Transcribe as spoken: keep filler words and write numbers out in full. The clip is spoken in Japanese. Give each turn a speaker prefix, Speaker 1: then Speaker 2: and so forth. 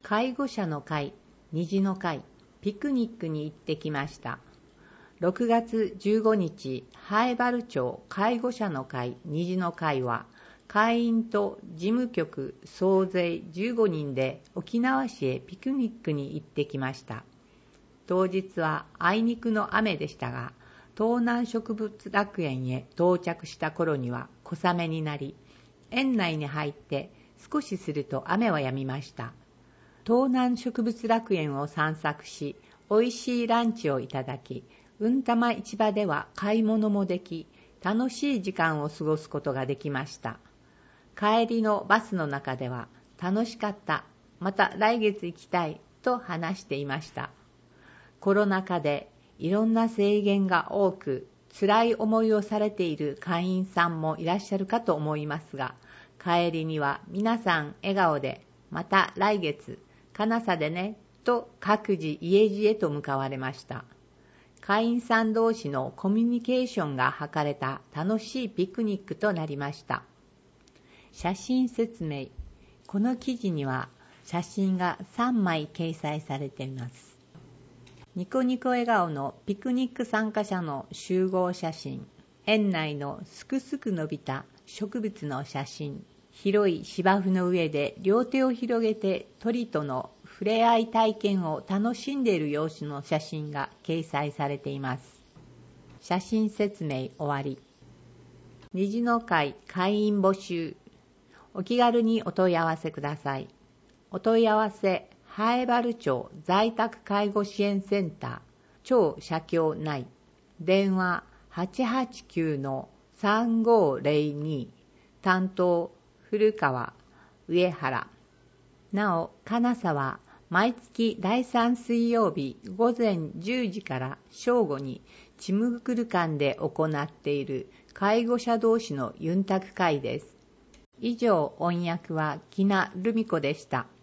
Speaker 1: 介護者の会、虹の会、ピクニックに行ってきました。ろくがつじゅうごにち、南風原町介護者の会、虹の会は、会員と事務局総勢じゅうごにんで沖縄市へピクニックに行ってきました。当日はあいにくの雨でしたが、東南植物楽園へ到着した頃には小雨になり、園内に入って少しすると雨は止みました。東南植物楽園を散策し、おいしいランチをいただき、うんたま市場では買い物もでき、楽しい時間を過ごすことができました。帰りのバスの中では、楽しかった、また来月行きたいと話していました。コロナ禍でいろんな制限が多く、辛い思いをされている会員さんもいらっしゃるかと思いますが、帰りには皆さん笑顔で、また来月、金沢でね、と各自家路へと向かわれました。会員さん同士のコミュニケーションが図れた楽しいピクニックとなりました。写真説明。この記事には写真がさんまい掲載されています。ニコニコ笑顔のピクニック参加者の集合写真。園内のすくすく伸びた植物の写真。広い芝生の上で両手を広げて鳥との触れ合い体験を楽しんでいる様子の写真が掲載されています。写真説明終わり。虹の会会員募集。お気軽にお問い合わせください。お問い合わせ、南風原町在宅介護支援センター、超社協内。電話 はちはちきゅうのさんごーぜろに。担当、古川、上原。なお、金沢は毎月だいさん水曜日午前じゅうじから正午にチムグル館で行っている介護者同士のユンタク会です。以上、音訳は木名留美子でした。